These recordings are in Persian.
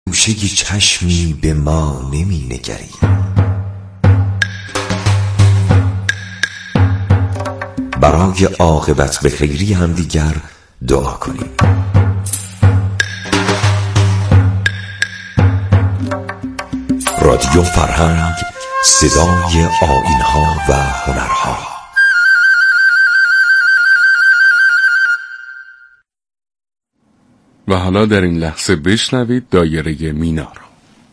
گوشه چشمی به ما نمی نگری، برای عاقبت به خیری هم دیگر دعا کنیم. رادیو فرهنگ، صدای آیین‌ها و هنرها. و حالا در این لحظه بشنوید دایره مینا را.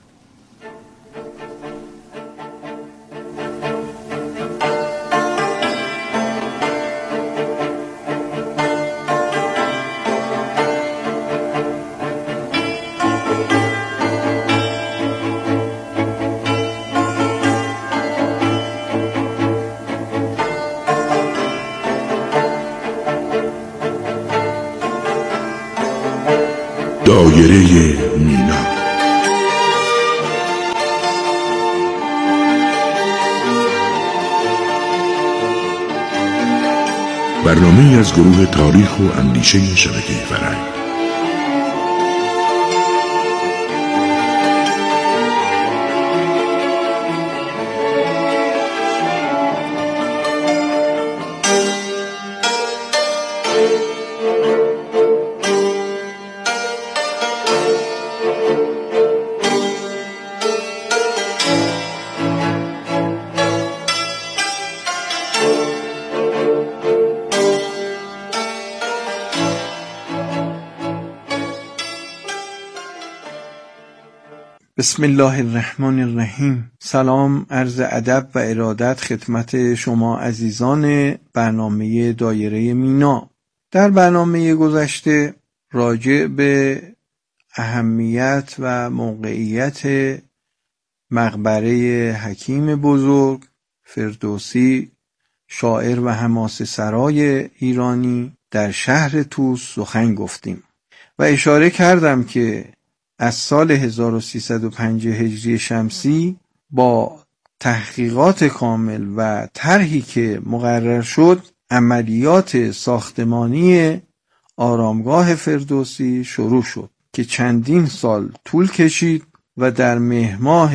دایره مینا، برنامه از گروه تاریخ و اندیشه شبکه فرهنگ. بسم الله الرحمن الرحیم. سلام، عرض ادب و ارادت خدمت شما عزیزان برنامه دایره مینا. در برنامه گذشته راجع به اهمیت و موقعیت مقبره حکیم بزرگ فردوسی، شاعر و حماسه سرای ایرانی در شهر طوس سخن گفتیم و اشاره کردم که از سال 1305 هجری شمسی با تحقیقات کامل و طرحی که مقرر شد، عملیات ساختمانی آرامگاه فردوسی شروع شد که چندین سال طول کشید و در مهر ماه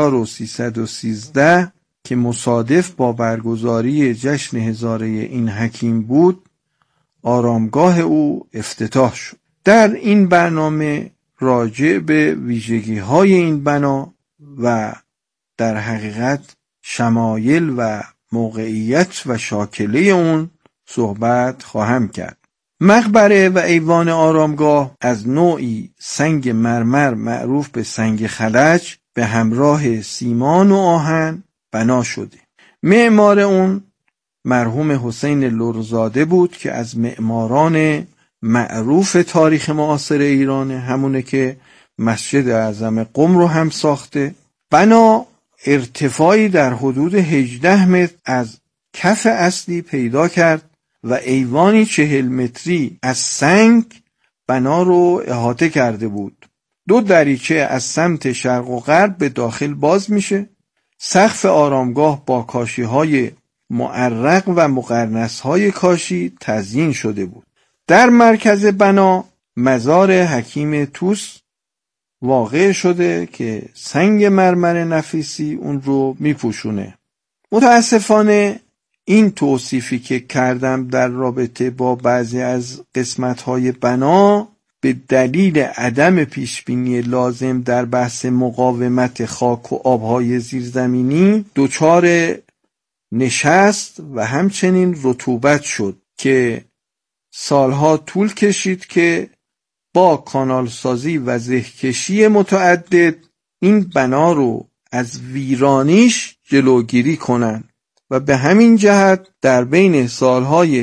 1313 که مصادف با برگزاری جشن هزاره این حکیم بود، آرامگاه او افتتاح شد. در این برنامه راجع به ویژگی‌های این بنا و در حقیقت شمایل و موقعیت و شاکله اون صحبت خواهم کرد. مقبره و ایوان آرامگاه از نوعی سنگ مرمر معروف به سنگ خلج به همراه سیمان و آهن بنا شده. معمار اون مرحوم حسین لرزاده بود که از معماران معروف تاریخ معاصر ایرانه، همونه که مسجد اعظم قم رو هم ساخته. بنا ارتفاعی در حدود 18 متر از کف اصلی پیدا کرد و ایوانی 40 متری از سنگ بنا رو احاطه کرده بود. 2 دریچه از سمت شرق و غرب به داخل باز میشه. سقف آرامگاه با کاشی‌های معرق و مقرنس‌های کاشی تزیین شده بود. در مرکز بنا مزار حکیم طوس واقع شده که سنگ مرمر نفیسی اون رو میپوشونه. متاسفانه این توصیفی که کردم در رابطه با بعضی از قسمت‌های بنا به دلیل عدم پیشبینی لازم در بحث مقاومت خاک و آب‌های زیرزمینی دچار نشست و همچنین رطوبت شد که سالها طول کشید که با کانال سازی و زهکشی متعدد این بنا رو از ویرانیش جلوگیری کنند و به همین جهت در بین سالهای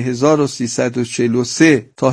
1343 تا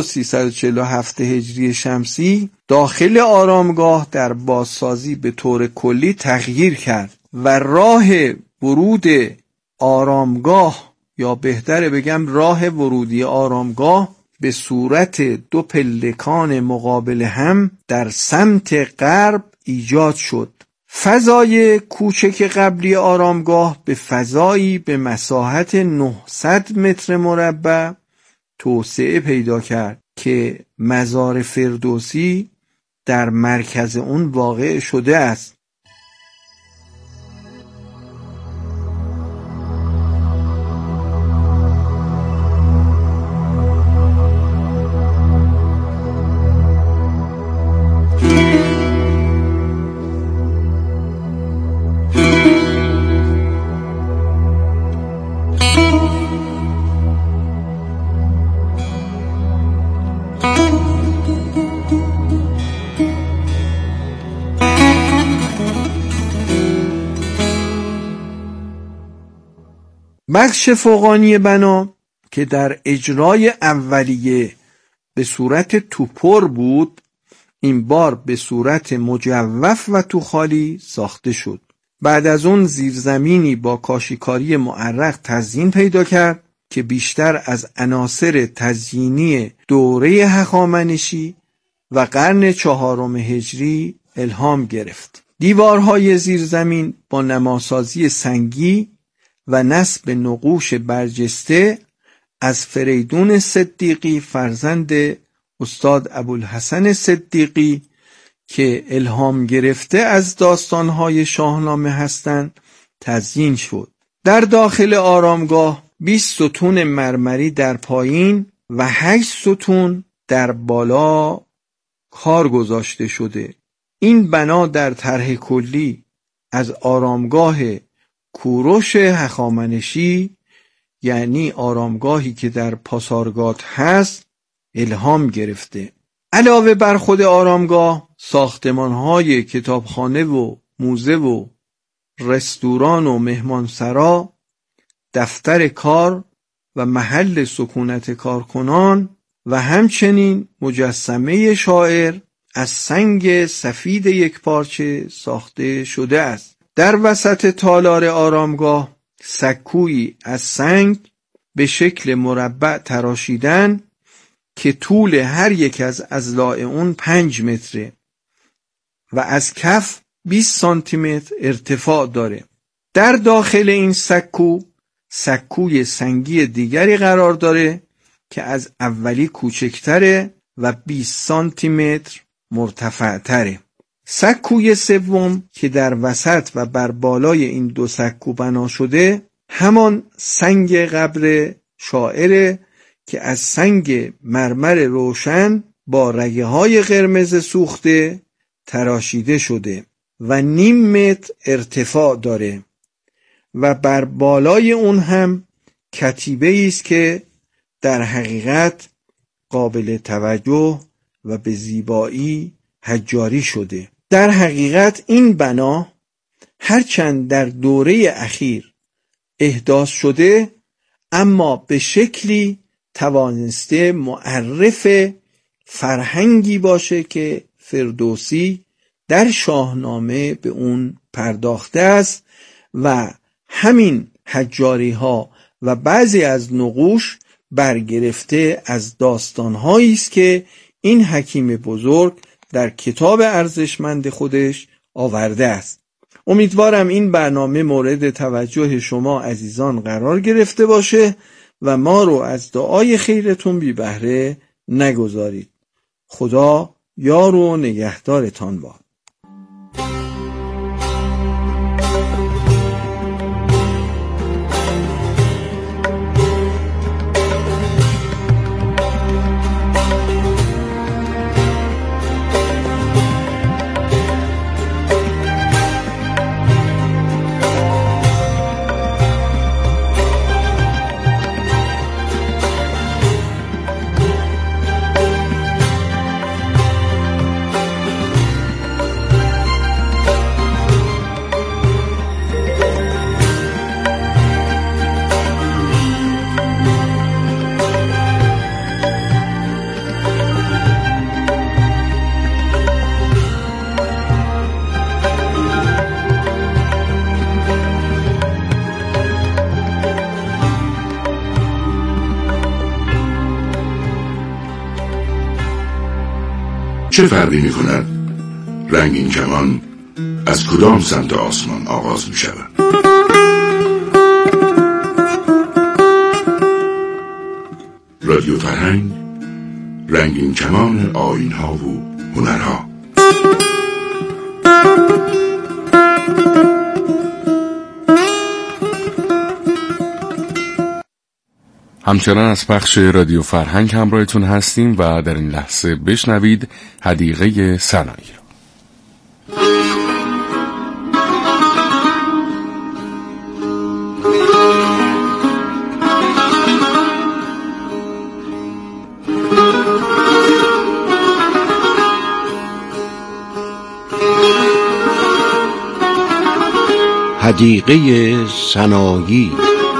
1347 هجری شمسی داخل آرامگاه در بازسازی به طور کلی تغییر کرد و راه ورود آرامگاه، یا بهتره بگم راه ورودی آرامگاه، به صورت 2 پلکان مقابل هم در سمت غرب ایجاد شد. فضای کوچک قبلی آرامگاه به فضایی به مساحت 900 متر مربع توسعه پیدا کرد که مزار فردوسی در مرکز اون واقع شده است. بخش فوقانی بنا که در اجرای اولیه به صورت توپر بود، این بار به صورت مجوف و توخالی ساخته شد. بعد از اون زیرزمینی با کاشیکاری معرق تزیین پیدا کرد که بیشتر از عناصر تزیینی دوره هخامنشی و قرن 4 هجری الهام گرفت. دیوارهای زیرزمین با نماسازی سنگی و نصب نقوش برجسته از فریدون صدیقی فرزند استاد ابوالحسن صدیقی که الهام گرفته از داستانهای شاهنامه هستند تزیین شد. در داخل آرامگاه 20 ستون مرمری در پایین و 8 ستون در بالا کار گذاشته شده. این بنا در طرح کلی از آرامگاه کوروش هخامنشی، یعنی آرامگاهی که در پاسارگاد هست، الهام گرفته. علاوه بر خود آرامگاه، ساختمان‌های کتابخانه و موزه و رستوران و مهمانسرا، دفتر کار و محل سکونت کارکنان و همچنین مجسمه شاعر از سنگ سفید یکپارچه ساخته شده است. در وسط تالار آرامگاه سکویی از سنگ به شکل مربع تراشیدن که طول هر یک از اضلاع اون 5 متره و از کف 20 سانتی متر ارتفاع داره. در داخل این سکوی سنگی دیگری قرار داره که از اولی کوچکتره و 20 سانتی متر مرتفع تره. سکوی سوم که در وسط و بر بالای این 2 سکو بنا شده همان سنگ قبر شاعره که از سنگ مرمر روشن با رگه های قرمز سوخته تراشیده شده و 0.5 متر ارتفاع داره و بر بالای اون هم کتیبه است که در حقیقت قابل توجه و به زیبایی حجاری شده. در حقیقت این بنا هرچند در دوره اخیر احداث شده اما به شکلی توانسته معرف فرهنگی باشه که فردوسی در شاهنامه به اون پرداخته است و همین حجاری ها و بعضی از نقوش برگرفته از داستان‌هایی است که این حکیم بزرگ در کتاب ارزشمند خودش آورده است. امیدوارم این برنامه مورد توجه شما عزیزان قرار گرفته باشه و ما رو از دعای خیرتون بی بهره نگذارید. خدا یار و نگهدارتان باد. چه فرقی می کند رنگین کمان از کدام سمت آسمان آغاز می شود؟ رادیو فرهنگ، رنگین کمان آیین ها و هنرها. همچنان از پخش رادیو فرهنگ همراهتون هستیم و در این لحظه بشنوید حدیقه سنایی. حدیقه سنایی.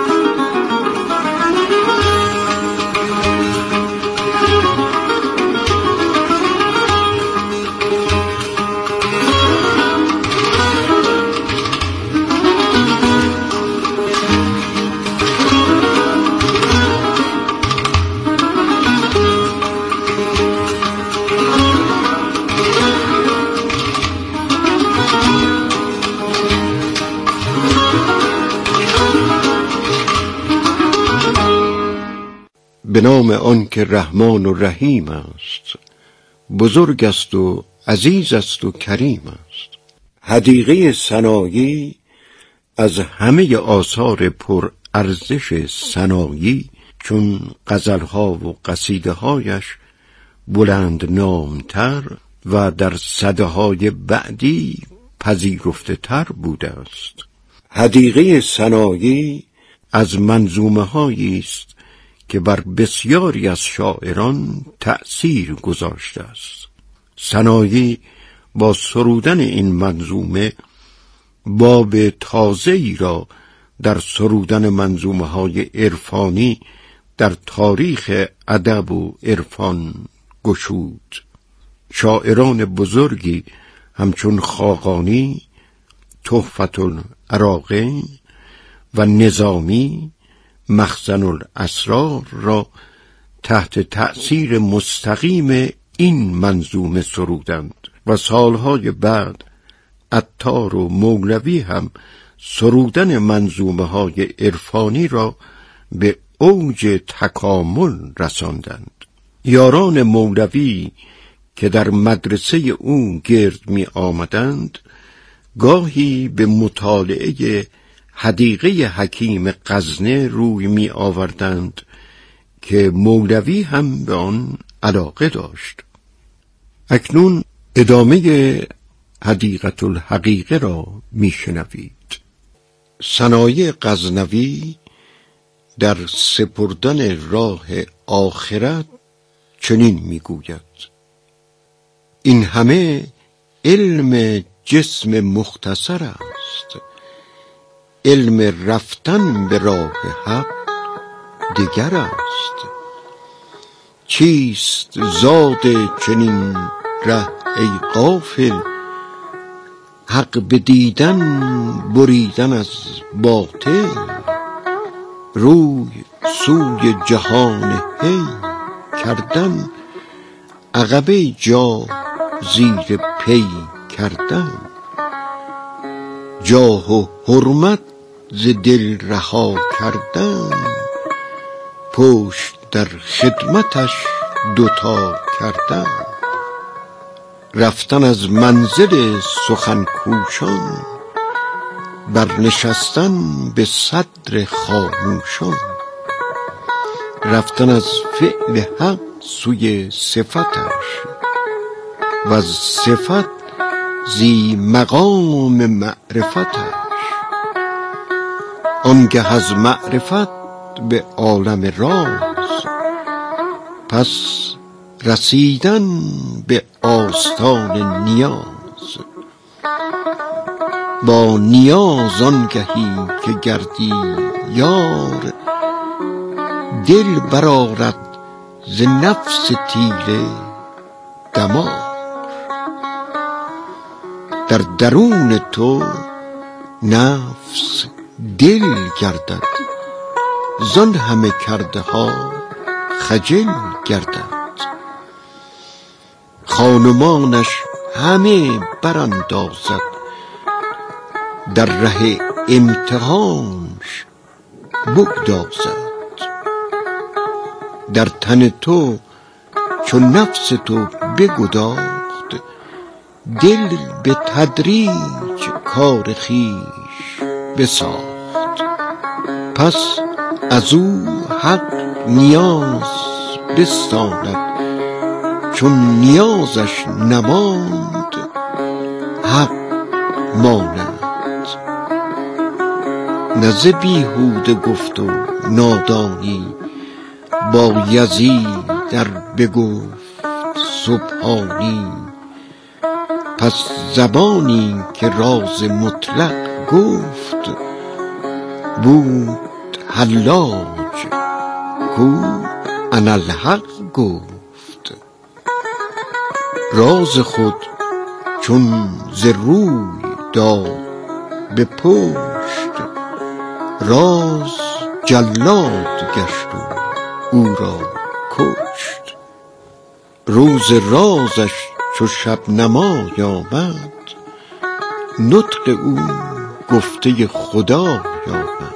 به نام آن که رحمان و رحیم است، بزرگ است و عزیز است و کریم است. حدیقه سنایی از همه آثار پر ارزش سنایی چون غزلها و قصیده هایش بلند نامتر و در سده‌های بعدی پذیرفته تر بوده است. حدیقه سنایی از منظومه هایی است که بر بسیاری از شاعران تأثیر گذاشته است. سنایی با سرودن این منظومه باب تازه‌ای را در سرودن منظومه های عرفانی در تاریخ ادب و عرفان گشود. شاعران بزرگی همچون خاقانی، تحفة العراقین و نظامی مخزن الاسرار را تحت تأثیر مستقیم این منظومه سرودند و سالهای بعد عطار و مولوی هم سرودن منظومه های عرفانی را به اوج تکامل رساندند. یاران مولوی که در مدرسه او گرد می آمدند گاهی به مطالعه حدیقه حکیم غزنه روی می آوردند که مولوی هم به آن علاقه داشت. اکنون ادامه حدیقة الحقیقه را می شنوید. سنایی غزنوی در سپردن راه آخرت چنین می گوید: این همه علم جسم مختصر است، علم رفتن به راه حق دیگر است. چیست زاد چنین ره ای غافل، حق بدیدن بریدن از باطل. روی سوی جهان هی کردن، عقبه جا زیر پی کردن. جاه و حرمت ز دل رها کردن، پشت در خدمتش دوتا کردن. رفتن از منزل سخن کوشان، برنشستن به صدر خاموشان. رفتن از فعل حق سوی صفتش، و از صفت زی مقام معرفتش. آنگه از معرفت به عالم راز، پس رسیدن به آستان نیاز. با نیاز آنگهی که گردی یار، دل برآرد ز نفس تیره دمار. در درون تو نفس دل گردد، زان همه کرده ها خجل گردد. خانمانش همه براندازد، در ره امتحانش بگدازد. در تن تو چون نفس تو بگداخت، دل به تدریج کار خویش بساخت. پس از او حق نیاز بستاند، چون نیازش نماند حق ماند. نه ز بیهوده گفت و نادانی با یزید در بگفت سبحانی. پس زبانی که راز مطلق گفت بود حلاج کو اناالحق گفت. راز خود چون ز روی داد به پشت، راز جلاد گشت و او را کشت. روز رازش چو شبنمای آمد، نطق او گفته خدای آمد.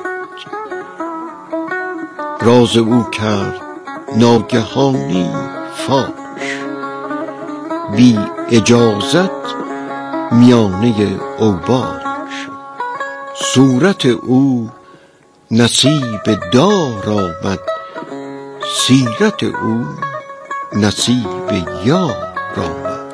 راز او کرد ناگهانی فاش، بی اجازت میانه اوباش. صورت او نصیب دار آمد، سیرت او نصیب یار آمد.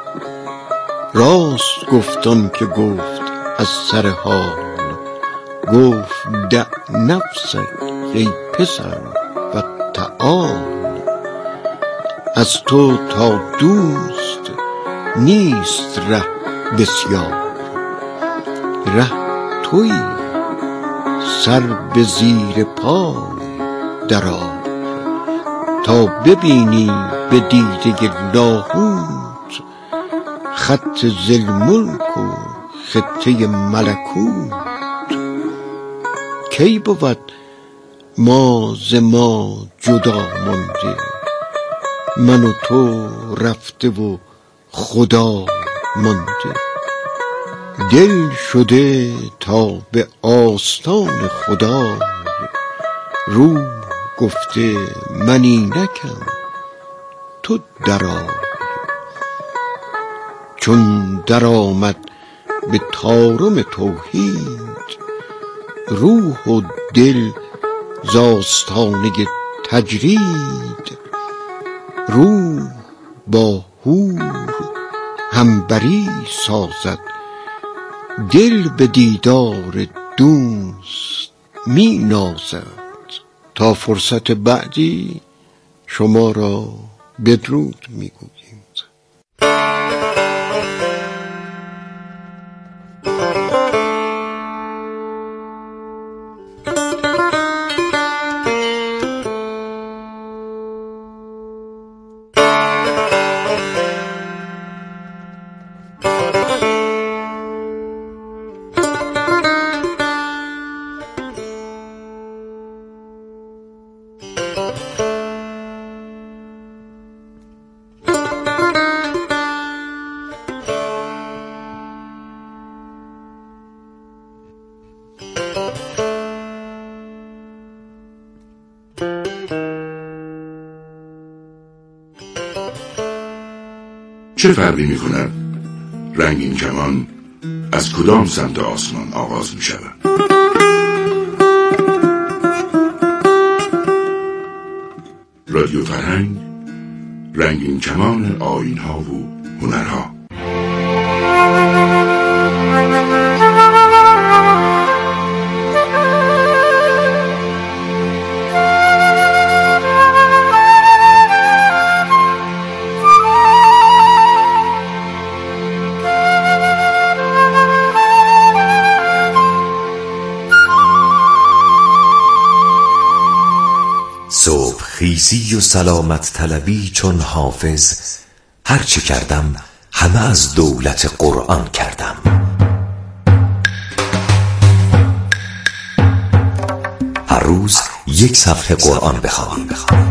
راست گفت آن که گفت از سر حال، گفت دع نفسک ای پسر و تعال. از تو تا دوست نیست ره بسیار، ره تویی سر به زیر پای درآر. تا ببینی به دیده لاهوت، خط ذی الملک و خطه ملکوت. کی بود ما ز ما جدا مانده، من و تو رفته و خدا مانده. دل شده تا به آستان خدای، روح گفته من اینکم تو درآی. چون درآمد به طارم توحید، روح و دل ز آستانه تجرید. روح با حور همبری سازد، دل به دیدار دوست می نازد. تا فرصت بعدی شما را بدرود می گویم. چه فرقی می کند رنگین کمان از کدام سمت آسمان آغاز می شود؟ رادیو فرهنگ، رنگین کمان آیین‌ها و هنرها. صبح خیزی و سلامت طلبی چون حافظ، هرچه کردم همه از دولت قرآن کردم. هر روز یک صفحه قرآن بخوان.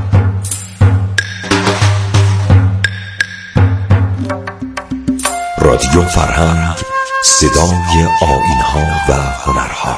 رادیو فرهنگ، صدای آیین‌ها و هنرها.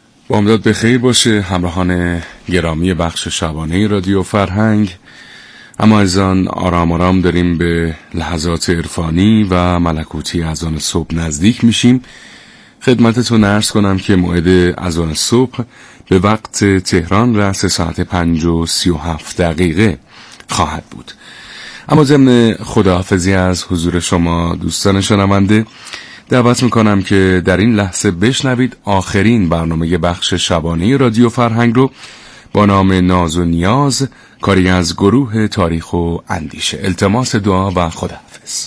بامداد بخیر باشه همراهان گرامی بخش شبانه رادیو فرهنگ. اما عزیزان، آرام آرام داریم به لحظات عرفانی و ملکوتی اذان صبح نزدیک میشیم. خدمتتون عرض کنم که موعد اذان صبح به وقت تهران رأس ساعت 5:37 خواهد بود. اما ضمن خداحافظی از حضور شما دوستان شنونده، دعوت میکنم که در این لحظه بشنوید آخرین برنامه بخش شبانه رادیو فرهنگ رو با نام ناز و نیاز، کاری از گروه تاریخ و اندیشه. التماس دعا و خداحافظ.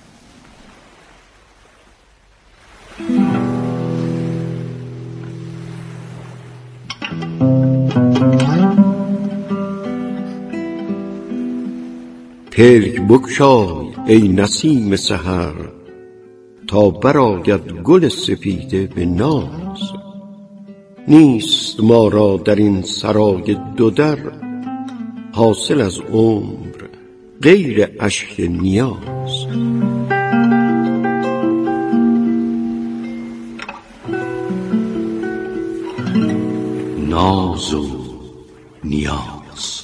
پلک بگشای ای نسیم سحر، تا برآید گل سپیده به ناز. نیست ما را در این سرای دو در، حاصل از عمر غیر اشک نیاز. ناز و نیاز.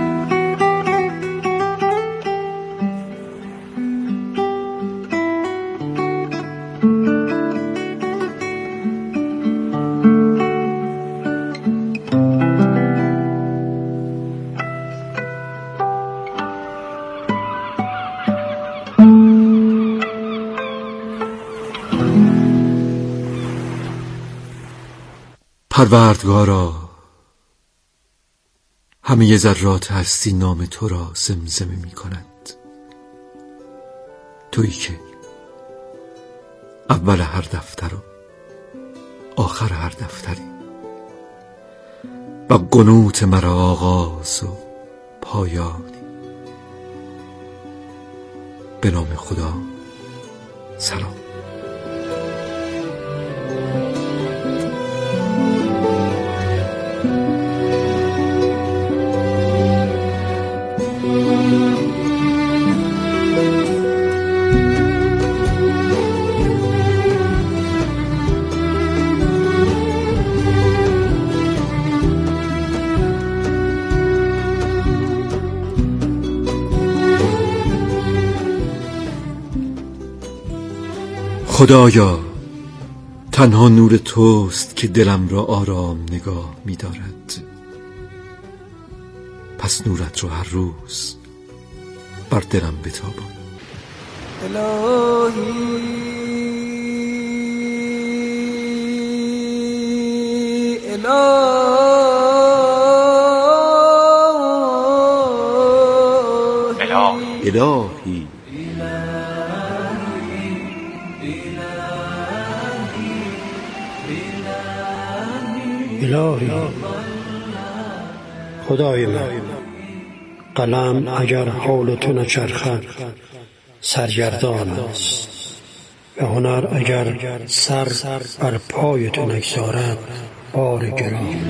پروردگارا، همه ذرات هستی نام تو را زمزمه می کند. تویی که اول هر دفتر و آخر هر دفتری و قنوت مرا آغاز و پایانی. به نام خدا سلام. خدایا، تنها نور توست که دلم را آرام نگاه می دارد. پس نورت رو هر روز بر دلم بتابان. الهی الهی، خدای من، قلم اگر حال تو نچرخد سرگردان است، و هنر اگر سر بر پای تو نگذارد بار گران.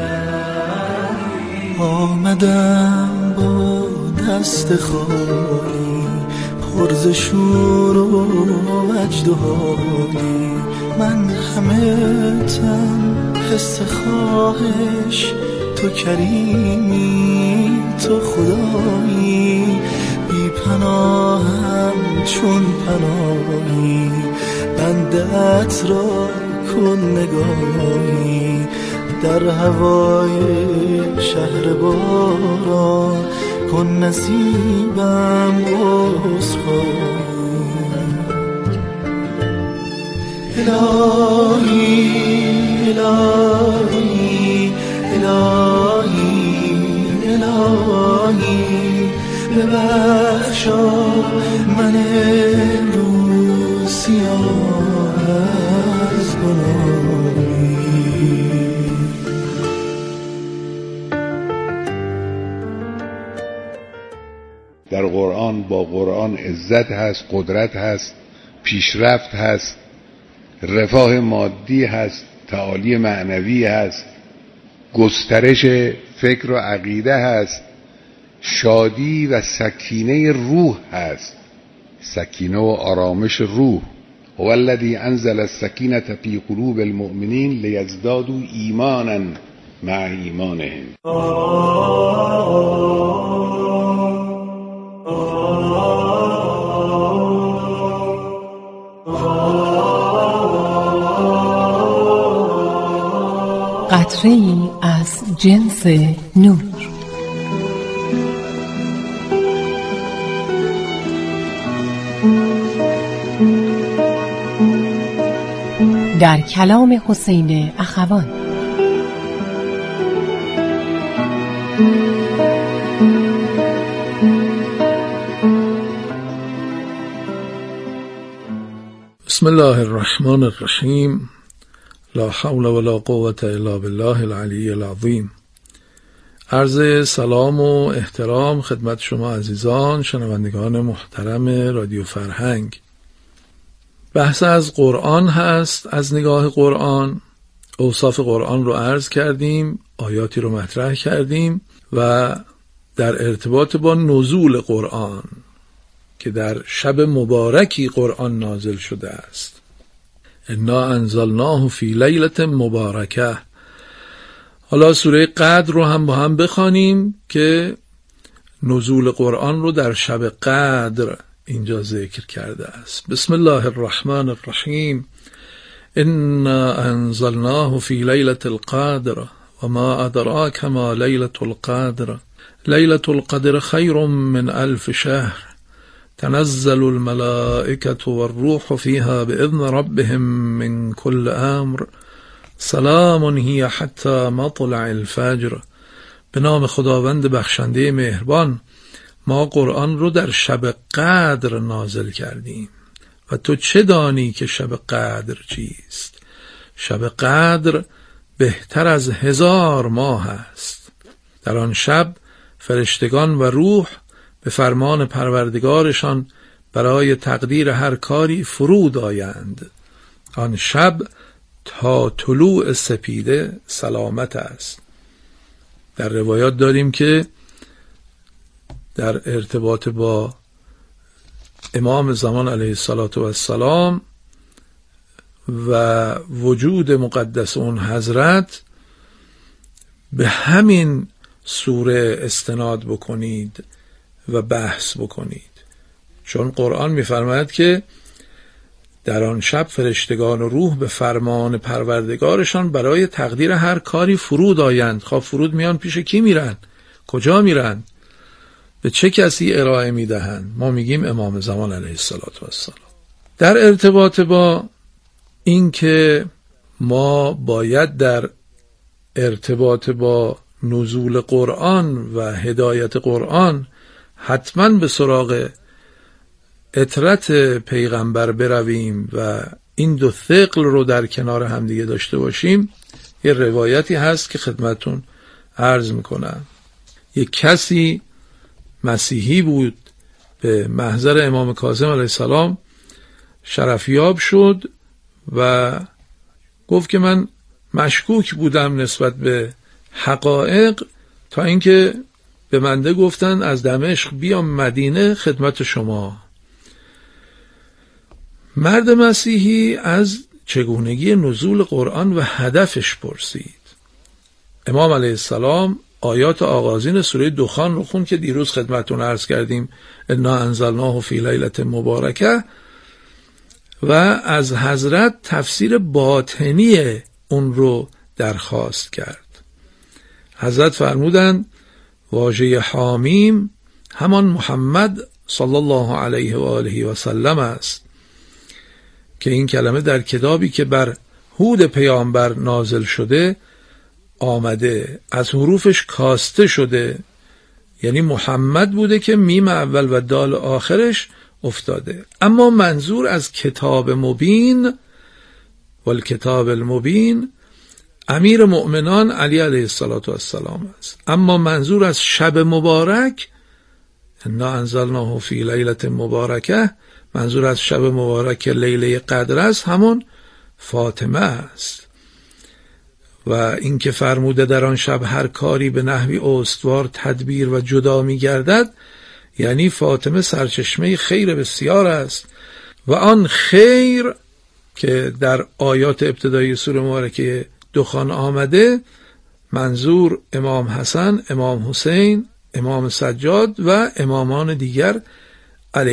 آمدم با دست خالی، پر ز شور و وجد و حالی، من همه تن حس خواهش، تو کریمی، تو خدایی، بی پناهم چون پناهی، بندت را کن نگاهی، در هوای شهر باران کن نصیبم عذرخواهی. الهی الهی الهی الهی، ببخشا من امروز سیاه از گناهی. در قرآن با قرآن عزت هست، قدرت هست، پیشرفت هست، رفاه مادی هست، تعالی معنوی هست، گسترش فکر و عقیده هست، شادی و سکینه روح هست، سکینه و آرامش روح. هو الذی انزل السکینة فی قلوب المؤمنین لیزدادوا ایمانا مع ایمانهم. قطره‌ای از جنس نور. در کلام حسین اخوان. بسم الله الرحمن الرحیم. لا حول ولا قوة الا بالله العلی العظیم. عرض سلام و احترام خدمت شما عزیزان شنوندگان محترم رادیو فرهنگ. بحث از قرآن هست، از نگاه قرآن. اوصاف قرآن رو عرض کردیم، آیاتی رو مطرح کردیم و در ارتباط با نزول قرآن که در شب مبارکی قرآن نازل شده است. انا انزلناه فی لیلة مبارکه. حالا سوره قدر رو هم با هم بخوانیم که نزول قرآن رو در شب قدر اینجا ذکر کرده است. بسم الله الرحمن الرحیم. انا انزلناه فی لیلة القدر و ما ادراک ما لیلة القدر. لیلة القدر خیر من 1000 شهر تنزل الملائكة والروح فيها بإذن ربهم من كل أمر سلام هي حتى مطلع الفجر. به نام خداوند بخشنده مهربان. ما قرآن رو در شب قدر نازل کردیم و تو چه دانی که شب قدر چیست؟ شب قدر بهتر از 1000 ماه است. در آن شب فرشتگان و روح به فرمان پروردگارشان برای تقدیر هر کاری فرود آیند. آن شب تا طلوع سپیده سلامت است. در روایات داریم که در ارتباط با امام زمان علیه السلام و وجود مقدس اون حضرت به همین سوره استناد بکنید و بحث بکنید، چون قرآن می‌فرماید که در آن شب فرشتگان و روح به فرمان پروردگارشان برای تقدیر هر کاری فرود آیند. خب فرود میان پیش کی میرن؟ کجا میرن؟ به چه کسی ارائه میدهند؟ ما میگیم امام زمان علیه السلام. در ارتباط با این که ما باید در ارتباط با نزول قرآن و هدایت قرآن حتما به سراغ اطرت پیغمبر برویم و این دو ثقل رو در کنار همدیگه داشته باشیم. یه روایتی هست که خدمتون عرض میکنم. یک کسی مسیحی بود، به محضر امام کاظم علیه السلام شرفیاب شد و گفت که من مشکوک بودم نسبت به حقایق تا اینکه به منده گفتن از دمشق بیام مدینه خدمت شما. مرد مسیحی از چگونگی نزول قرآن و هدفش پرسید. امام علیه السلام آیات آغازین سوره دخان رو خون که دیروز خدمتون عرض کردیم، انا انزلناه فی لیلة مبارکه، و از حضرت تفسیر باطنی اون رو درخواست کرد. حضرت فرمودند واژه حامیم همان محمد صلی الله علیه و آله و سلم است که این کلمه در کتابی که بر هود پیامبر نازل شده آمده، از حروفش کاسته شده، یعنی محمد بوده که میم اول و دال آخرش افتاده. اما منظور از کتاب مبین و الکتاب المبین امیر مؤمنان علی علیه السلام است. اما منظور از شب مبارک انا انزلناه فی لیلة مبارکه، منظور از شب مبارک لیله قدر است، همون فاطمه است. و این که فرموده در آن شب هر کاری به نحوی استوار تدبیر و جدا می گردد، یعنی فاطمه سرچشمه خیر بسیار است و آن خیر که در آیات ابتدایی سوره مبارکه دخان آمده منظور امام حسن، امام حسین، امام سجاد و امامان دیگر